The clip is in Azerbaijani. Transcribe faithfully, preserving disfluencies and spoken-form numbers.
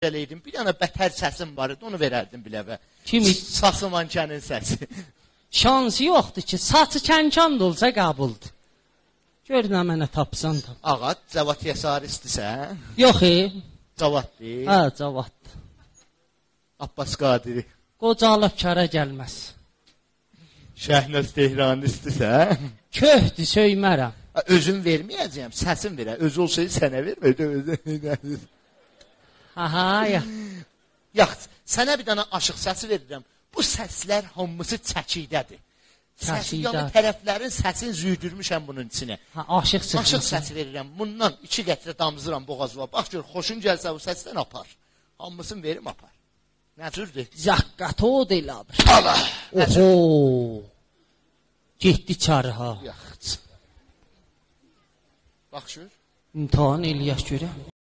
eləydim. Bir dənə bətər səsim var idi, onu verərdim biləvə. Kimi? Saçımankənin səsi. Şansı yoxdur ki, saçı kənkan da olsa qəbuldur. Gör nə mənə tapsan da. Ağa, Cavad Yəsaristisən? Yox, e? Cavaddır. Hə, Cavaddır. Abbas Qadiri. Qocalıb kara gəlməz. Şəhnaz Tehranistisən? Köhdür, söymərəm. Özün verməyəcəyəm, səsin verə. Özü olsaydı sənə verməyəcəm. Aha, ya. Yax, sənə bir dənə aşıq səsi verirəm. Bu səslər hamısı çəkidədir. Səsi yanı tərəflərin səsini züydürmüşəm bunun içinə. Ha, aşıq səsi. Aşıq səsi verirəm. Bundan iki qətrə damızıram boğazıma. Bax gör, xoşun gəlsə bu səsdən apar. Hamısını verim apar. Nə cürdür? Zəqqət o deyil abi. Allah! Oho! Getdi çarı ha. Yax. Bax gör. İmtihan eləyək görək.